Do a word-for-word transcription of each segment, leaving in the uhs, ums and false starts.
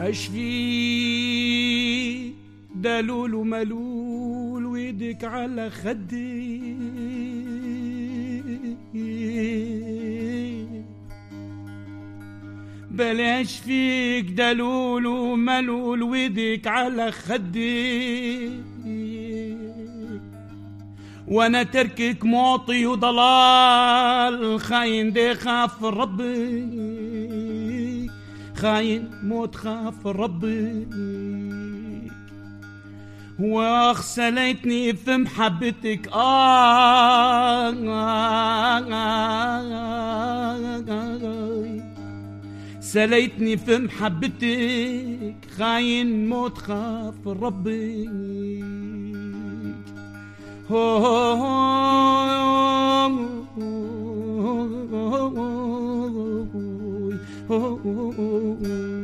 اشفي دلول وملول ويدك على خدي بلاش فيك دلول وملول ويدك على خدي وانا تركك معطي وضلال خاين دي خاف ربي خاين موت خاف ربي واغسلتني في محبتك آه, آه, آه, آه سليتني في محبتك خاين موت خاف ربي هو هو هو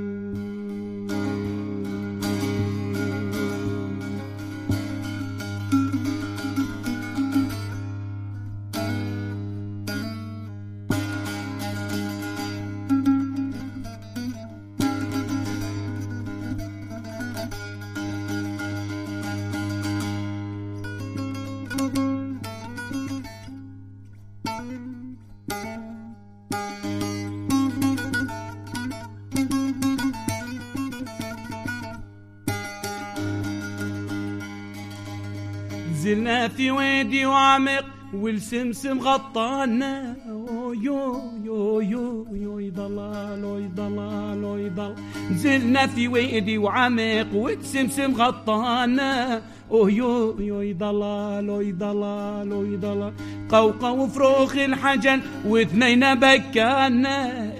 نزلنا في وادي وعمق والسمسم غطانا يو يو يو يو ضلال ضلال ضلال نزلنا في وادي وعمق والسمسم غطانا يو يو ضلال ضلال ضلال قوقو فروخ الحجل واثنين بكانا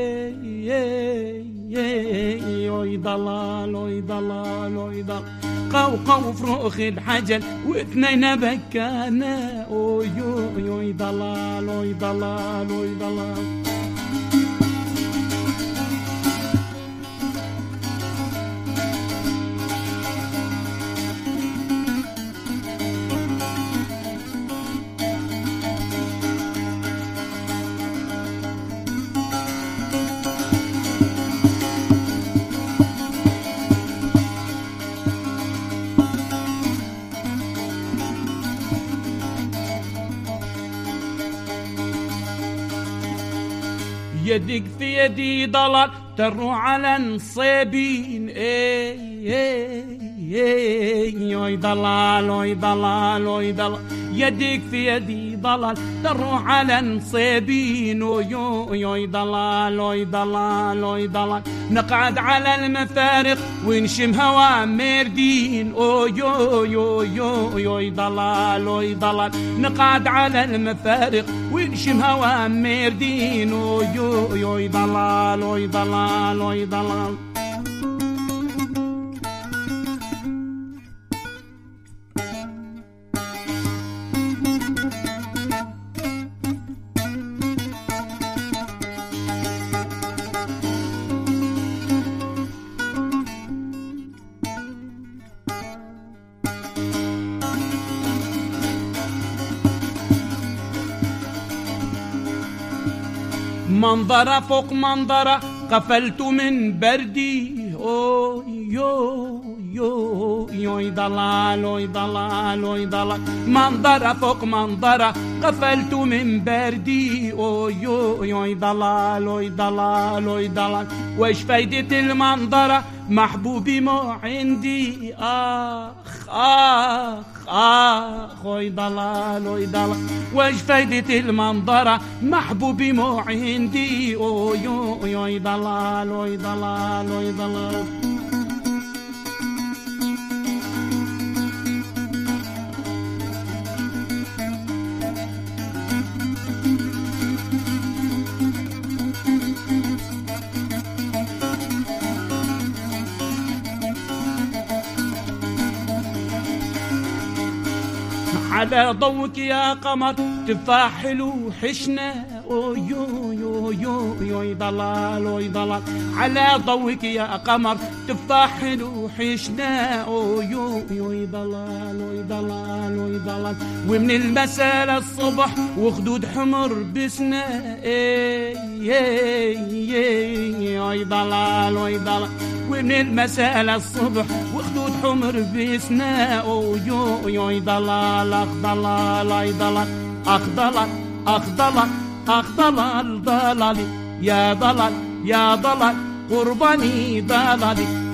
يو ضلال ضلال ضلال قوقو فروخ الحجل واثنين بكانا اوي يوي ضلال اوي ضلال اوي ضلال يدك في يدي ضلال تروح على نصيبين اي اي اي اوي ضلال اوي ضلال اوي ضلال يدك في يدي ضلال تروح على نصيبين اوي اوي ضلال اوي ضلال اوي ضلال نقعد على المفارق ونشم هوا مردين اوي اوي اوي اوي ضلال اوي ضلال نقعد على المفارق ونشم هوا مردين اوي اوي ضلال اوي ضلال اوي ضلال منظرة فوق منظرة قفلت من بردي أوه يو يو يو ضلال يو ضلال يو ضلال منظرة فوق منظرة قفلت من بردي أوه يو يو ضلال يو ضلال يو ضلال وش فايدة المنظرة محبوبي مو عندي آخ آخ آخ وي ضلال وي ضلال وش فايدة المنظرة محبوبي مو عندي أوه يو يو ضلال وي ضلال وي ضلال على ضوك يا قمر تفاح حلو حشنا يو يو يو يو ضلال يو ضلال على ضوك يا قمر تفاح وحشنا يو يو ضلال يو ضلال يو ضلال ومن المساء للصبح وخدود حمر بسنا يو ضلال يو ضلال ومن المساء للصبح وخدود حمر بسنا يو يو ضلال اخ ضلال اي ضلال اخ ضلال اخ ضلال اخ ضلال ضلالي يا ضلال يا ضلال قرباني ضلالي